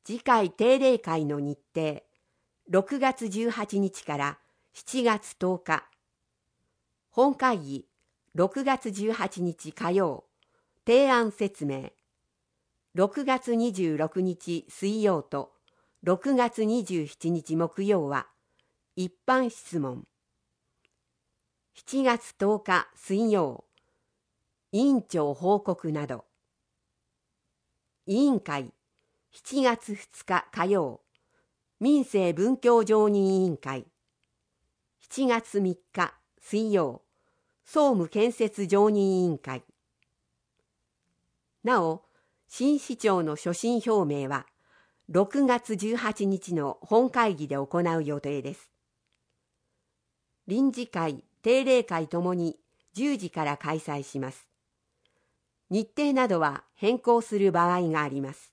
次回定例会の日程、6月18日から7月10日。本会議、6月18日火曜、提案説明。6月26日水曜と6月27日木曜は一般質問。7月10日水曜、委員長報告など。委員会、7月2日火曜、民政文教常任委員会。7月3日水曜、総務建設常任委員会。なお、新市長の所信表明は6月18日の本会議で行う予定です。臨時会、定例会ともに10時から開催します。日程などは変更する場合があります。